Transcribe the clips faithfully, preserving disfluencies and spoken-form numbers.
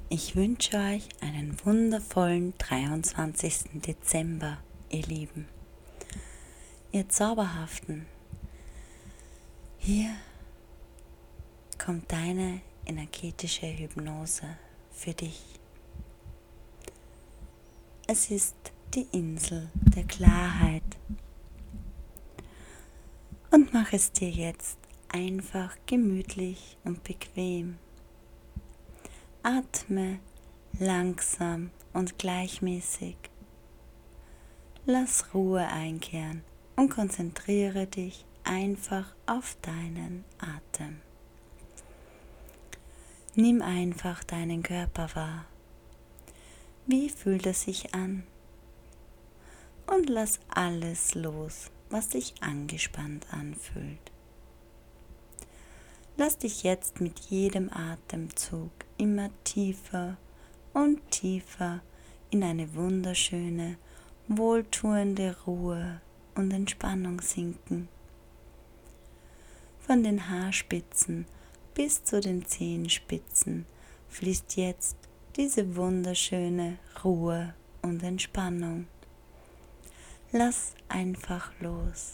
Ich wünsche euch einen wundervollen dreiundzwanzigsten Dezember, ihr Lieben, ihr Zauberhaften. Hier kommt deine energetische Hypnose für dich. Es ist die Insel der Klarheit. Und mach es dir jetzt einfach gemütlich und bequem. Atme langsam und gleichmäßig. Lass Ruhe einkehren und konzentriere dich einfach auf deinen Atem. Nimm einfach deinen Körper wahr. Wie fühlt es sich an? Und lass alles los, was sich angespannt anfühlt. Lass dich jetzt mit jedem Atemzug immer tiefer und tiefer in eine wunderschöne, wohltuende Ruhe und Entspannung sinken. Von den Haarspitzen bis zu den Zehenspitzen fließt jetzt diese wunderschöne Ruhe und Entspannung. Lass einfach los.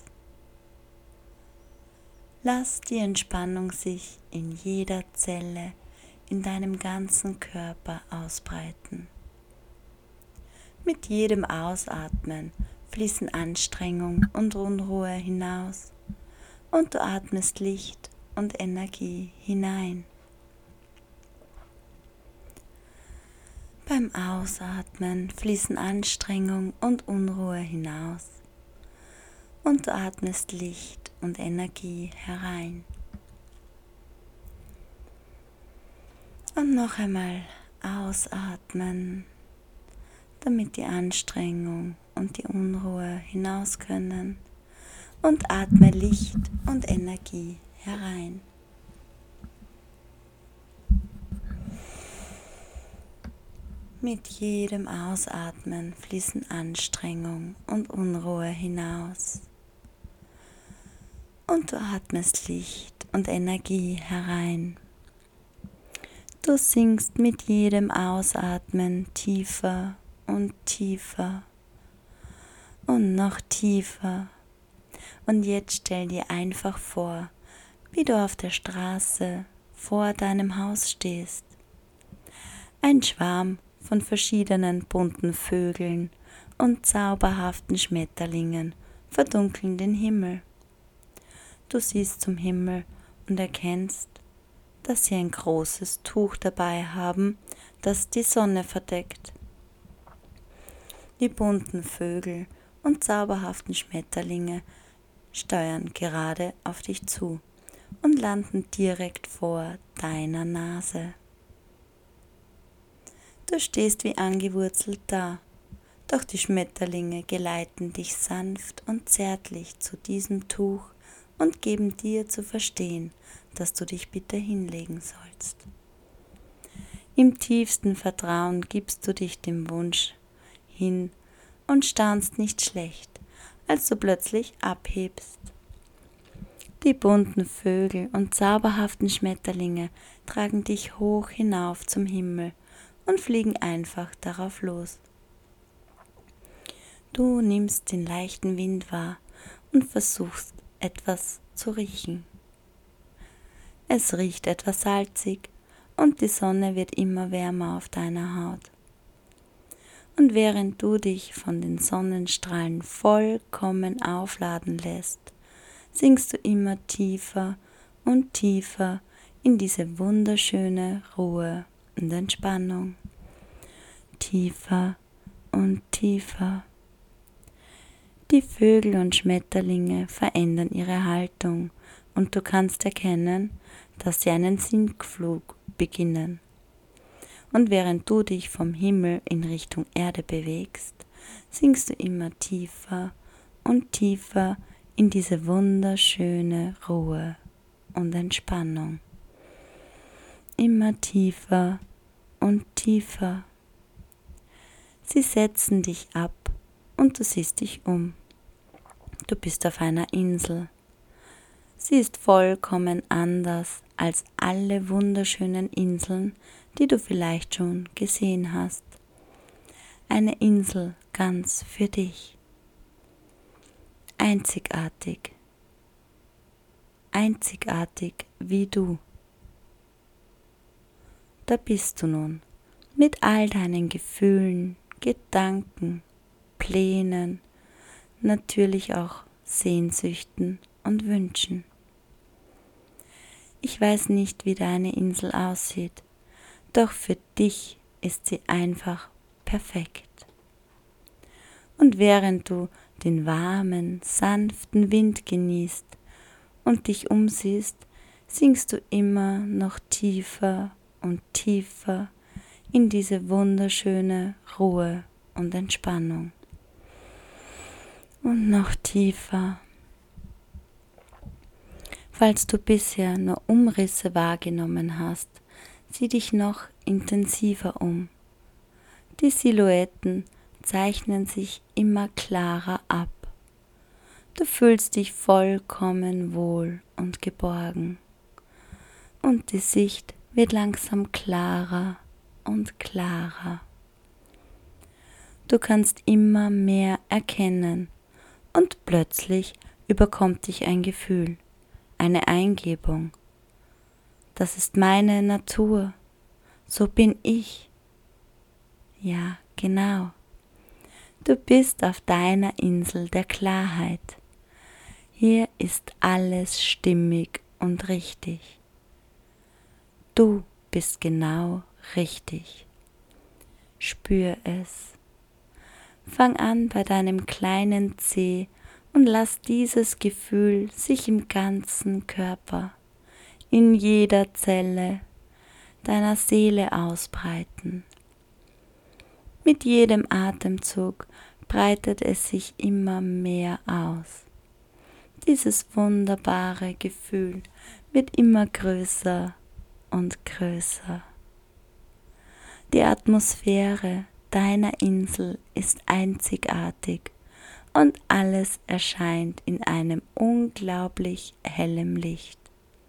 Lass die Entspannung sich in jeder Zelle, in deinem ganzen Körper ausbreiten. Mit jedem Ausatmen fließen Anstrengung und Unruhe hinaus und du atmest Licht und Energie hinein. Beim Ausatmen fließen Anstrengung und Unruhe hinaus und du atmest Licht und Energie herein. Und noch einmal ausatmen, damit die Anstrengung und die Unruhe hinaus können, und atme Licht und Energie herein. Mit jedem Ausatmen fließen Anstrengung und Unruhe hinaus. Und du atmest Licht und Energie herein. Du sinkst mit jedem Ausatmen tiefer und tiefer und noch tiefer. Und jetzt stell dir einfach vor, wie du auf der Straße vor deinem Haus stehst. Ein Schwarm von verschiedenen bunten Vögeln und zauberhaften Schmetterlingen verdunkeln den Himmel. Du siehst zum Himmel und erkennst, dass sie ein großes Tuch dabei haben, das die Sonne verdeckt. Die bunten Vögel und zauberhaften Schmetterlinge steuern gerade auf dich zu und landen direkt vor deiner Nase. Du stehst wie angewurzelt da, doch die Schmetterlinge geleiten dich sanft und zärtlich zu diesem Tuch und geben dir zu verstehen, dass du dich bitte hinlegen sollst. Im tiefsten Vertrauen gibst du dich dem Wunsch hin und staunst nicht schlecht, als du plötzlich abhebst. Die bunten Vögel und zauberhaften Schmetterlinge tragen dich hoch hinauf zum Himmel und fliegen einfach darauf los. Du nimmst den leichten Wind wahr und versuchst etwas zu riechen. Es riecht etwas salzig und die Sonne wird immer wärmer auf deiner Haut. Und während du dich von den Sonnenstrahlen vollkommen aufladen lässt, sinkst du immer tiefer und tiefer in diese wunderschöne Ruhe und Entspannung. Tiefer und tiefer. Die Vögel und Schmetterlinge verändern ihre Haltung und du kannst erkennen, dass sie einen Sinkflug beginnen. Und während du dich vom Himmel in Richtung Erde bewegst, sinkst du immer tiefer und tiefer in diese wunderschöne Ruhe und Entspannung. Immer tiefer und tiefer. Sie setzen dich ab und du siehst dich um. Du bist auf einer Insel. Sie ist vollkommen anders als alle wunderschönen Inseln, die du vielleicht schon gesehen hast. Eine Insel ganz für dich. Einzigartig. Einzigartig wie du. Da bist du nun, mit all deinen Gefühlen, Gedanken, Plänen, natürlich auch Sehnsüchten und Wünschen. Ich weiß nicht, wie deine Insel aussieht, doch für dich ist sie einfach perfekt. Und während du den warmen, sanften Wind genießt und dich umsiehst, sinkst du immer noch tiefer und tiefer in diese wunderschöne Ruhe und Entspannung. Und noch tiefer. Falls du bisher nur Umrisse wahrgenommen hast, sieh dich noch intensiver um. Die Silhouetten zeichnen sich immer klarer ab. Du fühlst dich vollkommen wohl und geborgen. Und die Sicht wird langsam klarer und klarer. Du kannst immer mehr erkennen und plötzlich überkommt dich ein Gefühl, eine Eingebung. Das ist meine Natur, so bin ich. Ja, genau. Du bist auf deiner Insel der Klarheit. Hier ist alles stimmig und richtig. Du bist genau richtig. Spür es. Fang an bei deinem kleinen Zeh und lass dieses Gefühl sich im ganzen Körper, in jeder Zelle deiner Seele ausbreiten. Mit jedem Atemzug breitet es sich immer mehr aus. Dieses wunderbare Gefühl wird immer größer und größer. Die Atmosphäre deiner Insel ist einzigartig und alles erscheint in einem unglaublich hellem Licht.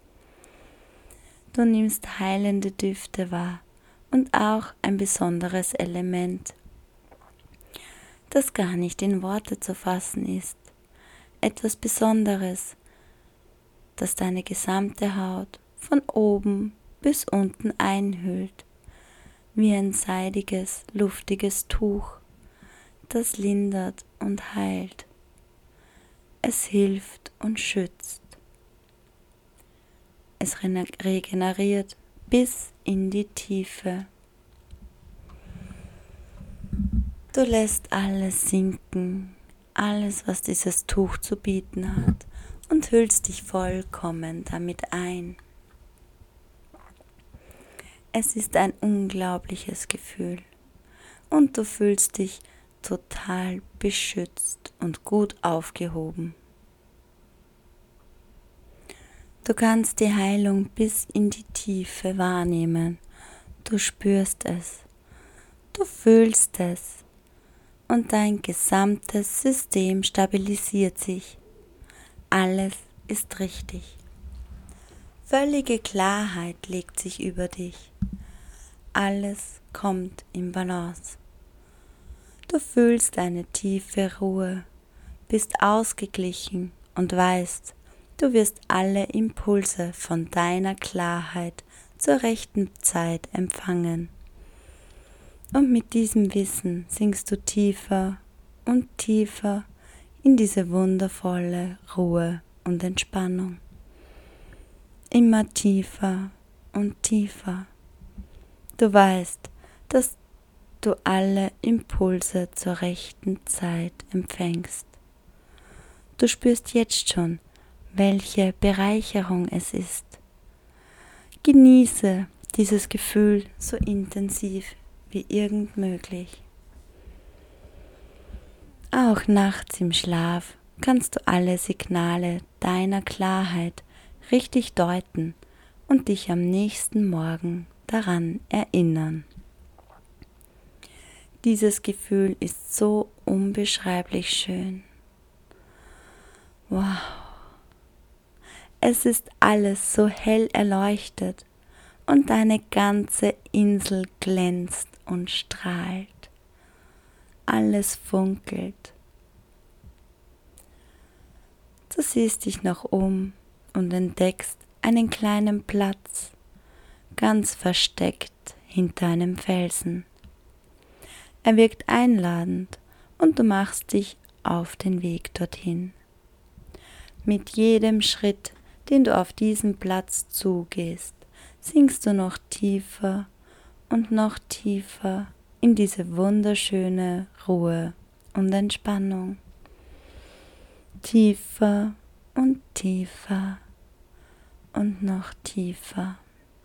Du nimmst heilende Düfte wahr und auch ein besonderes Element, das gar nicht in Worte zu fassen ist. Etwas Besonderes, das deine gesamte Haut von oben bis unten einhüllt, wie ein seidiges, luftiges Tuch, das lindert und heilt. Es hilft und schützt. Es regeneriert bis in die Tiefe. Du lässt alles sinken, alles, was dieses Tuch zu bieten hat, und hüllst dich vollkommen damit ein. Es ist ein unglaubliches Gefühl und du fühlst dich total beschützt und gut aufgehoben. Du kannst die Heilung bis in die Tiefe wahrnehmen. Du spürst es, du fühlst es und dein gesamtes System stabilisiert sich. Alles ist richtig. Völlige Klarheit legt sich über dich. Alles kommt in Balance. Du fühlst eine tiefe Ruhe, bist ausgeglichen und weißt, du wirst alle Impulse von deiner Klarheit zur rechten Zeit empfangen. Und mit diesem Wissen sinkst du tiefer und tiefer in diese wundervolle Ruhe und Entspannung. Immer tiefer und tiefer. Du weißt, dass du alle Impulse zur rechten Zeit empfängst. Du spürst jetzt schon, welche Bereicherung es ist. Genieße dieses Gefühl so intensiv wie irgend möglich. Auch nachts im Schlaf kannst du alle Signale deiner Klarheit richtig deuten und dich am nächsten Morgen daran erinnern. Dieses Gefühl ist so unbeschreiblich schön. Wow! Es ist alles so hell erleuchtet und deine ganze Insel glänzt und strahlt. Alles funkelt. Du siehst dich noch um und entdeckst einen kleinen Platz, ganz versteckt hinter einem Felsen. Er wirkt einladend und du machst dich auf den Weg dorthin. Mit jedem Schritt, den du auf diesen Platz zugehst, sinkst du noch tiefer und noch tiefer in diese wunderschöne Ruhe und Entspannung. Tiefer und tiefer und noch tiefer.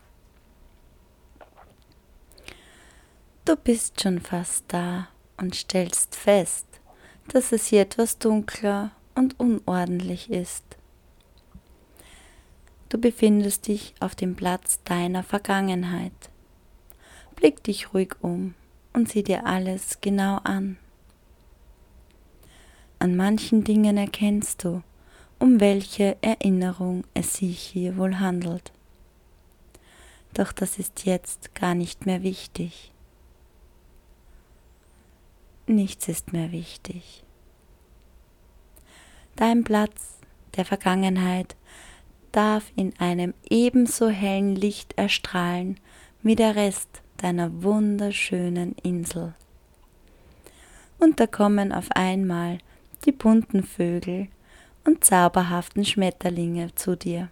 Du bist schon fast da und stellst fest, dass es hier etwas dunkler und unordentlich ist. Du befindest dich auf dem Platz deiner Vergangenheit. Blick dich ruhig um und sieh dir alles genau an. An manchen Dingen erkennst du, um welche Erinnerung es sich hier wohl handelt. Doch das ist jetzt gar nicht mehr wichtig. Nichts ist mehr wichtig. Dein Platz der Vergangenheit darf in einem ebenso hellen Licht erstrahlen wie der Rest deiner wunderschönen Insel. Und da kommen auf einmal die bunten Vögel und zauberhaften Schmetterlinge zu dir.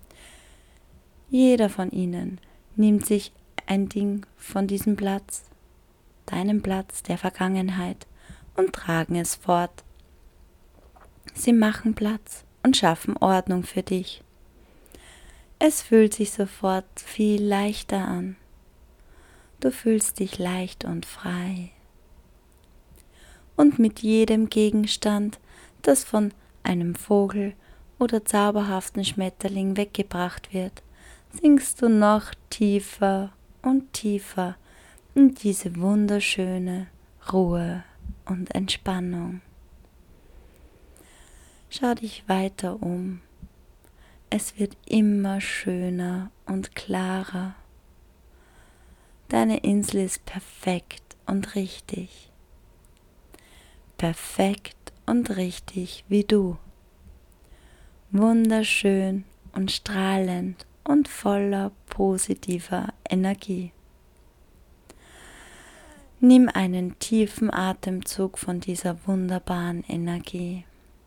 Jeder von ihnen nimmt sich ein Ding von diesem Platz, deinem Platz der Vergangenheit, und tragen es fort. Sie machen Platz und schaffen Ordnung für dich. Es fühlt sich sofort viel leichter an. Du fühlst dich leicht und frei. Und mit jedem Gegenstand, das von einem Vogel oder zauberhaften Schmetterling weggebracht wird, sinkst du noch tiefer und tiefer in diese wunderschöne Ruhe und Entspannung. Schau dich weiter um. Es wird immer schöner und klarer. Deine Insel ist perfekt und richtig. Perfekt und richtig wie du. Wunderschön und strahlend und voller positiver Energie. Nimm einen tiefen Atemzug von dieser wunderbaren Energie,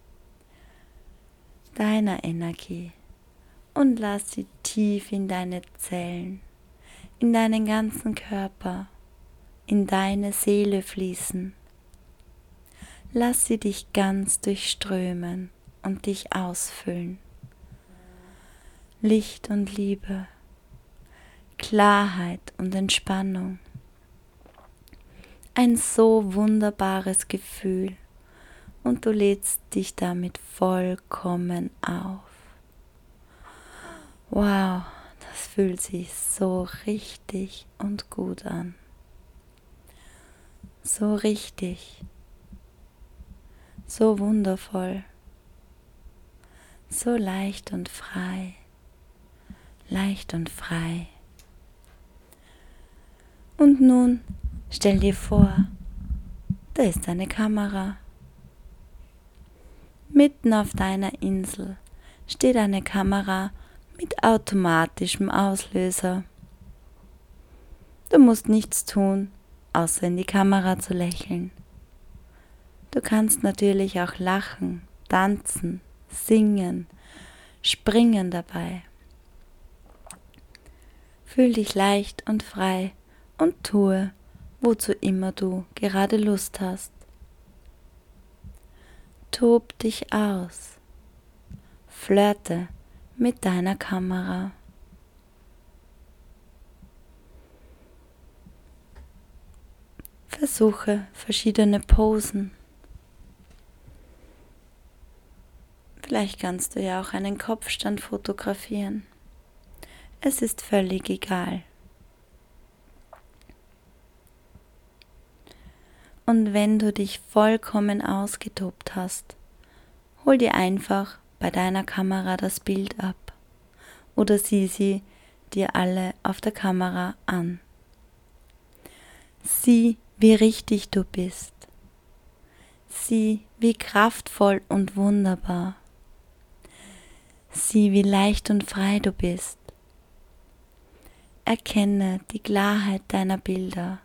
deiner Energie, und lass sie tief in deine Zellen, in deinen ganzen Körper, in deine Seele fließen. Lass sie dich ganz durchströmen und dich ausfüllen. Licht und Liebe, Klarheit und Entspannung. Ein so wunderbares Gefühl, und du lädst dich damit vollkommen auf. Wow, das fühlt sich so richtig und gut an. So richtig. So wundervoll, so leicht und frei, leicht und frei. Und nun stell dir vor, da ist eine Kamera. Mitten auf deiner Insel steht eine Kamera mit automatischem Auslöser. Du musst nichts tun, außer in die Kamera zu lächeln. Du kannst natürlich auch lachen, tanzen, singen, springen dabei. Fühl dich leicht und frei und tue, wozu immer du gerade Lust hast. Tob dich aus, flirte mit deiner Kamera. Versuche verschiedene Posen. Vielleicht kannst du ja auch einen Kopfstand fotografieren. Es ist völlig egal. Und wenn du dich vollkommen ausgetobt hast, hol dir einfach bei deiner Kamera das Bild ab. oder sieh sie dir alle auf der Kamera an. Sieh, wie richtig du bist. Sieh, wie kraftvoll und wunderbar. Sieh, wie leicht und frei du bist. Erkenne die Klarheit deiner Bilder,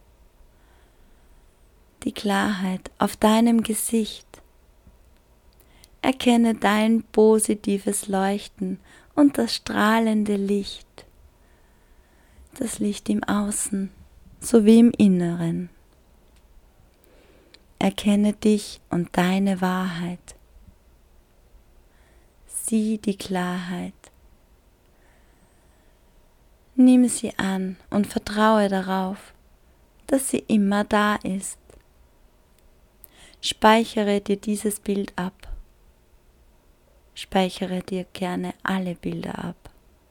die Klarheit auf deinem Gesicht. Erkenne dein positives Leuchten und das strahlende Licht, das Licht im Außen sowie im Inneren. Erkenne dich und deine Wahrheit. Sieh die Klarheit. Nimm sie an und vertraue darauf, dass sie immer da ist. Speichere dir dieses Bild ab. Speichere dir gerne alle Bilder ab.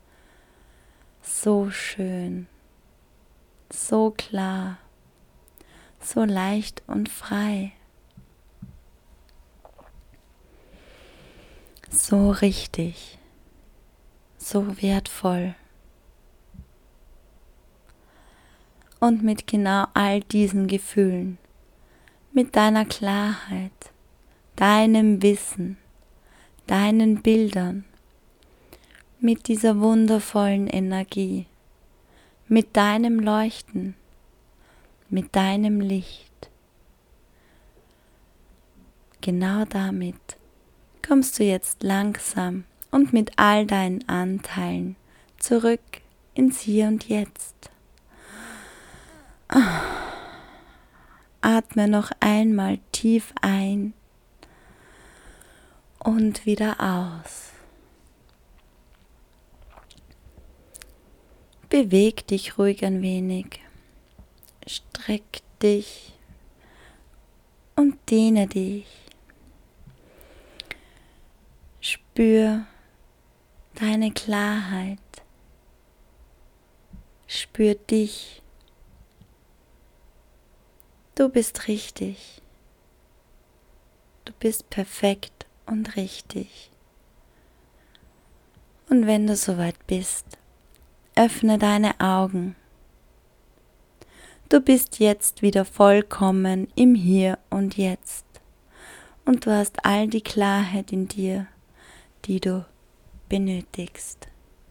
So schön, so klar, so leicht und frei. So richtig, so wertvoll. Und mit genau all diesen Gefühlen, mit deiner Klarheit, deinem Wissen, deinen Bildern, mit dieser wundervollen Energie, mit deinem Leuchten, mit deinem Licht. Genau damit kommst du jetzt langsam und mit all deinen Anteilen zurück ins Hier und Jetzt. Atme noch einmal tief ein und wieder aus. Beweg dich ruhig ein wenig, streck dich und dehne dich. Spür deine Klarheit, spür dich. Du bist richtig, du bist perfekt und richtig. Und wenn du soweit bist, öffne deine Augen. Du bist jetzt wieder vollkommen im Hier und Jetzt und du hast all die Klarheit in dir, die du benötigst.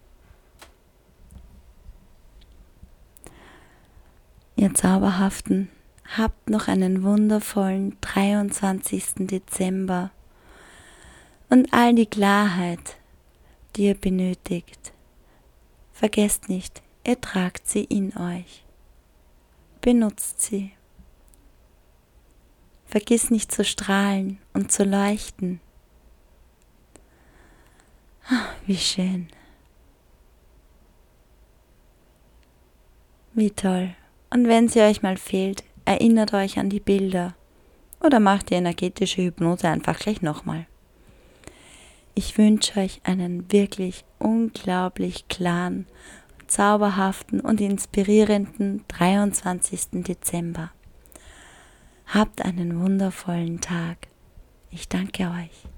Ihr Zauberhaften, habt noch einen wundervollen dreiundzwanzigsten Dezember und all die Klarheit, die ihr benötigt. Vergesst nicht, ihr tragt sie in euch. Benutzt sie. Vergiss nicht zu strahlen und zu leuchten. Wie schön. Wie toll. Und wenn sie euch mal fehlt, erinnert euch an die Bilder oder macht die energetische Hypnose einfach gleich nochmal. Ich wünsche euch einen wirklich unglaublich klaren, zauberhaften und inspirierenden dreiundzwanzigsten Dezember. Habt einen wundervollen Tag. Ich danke euch.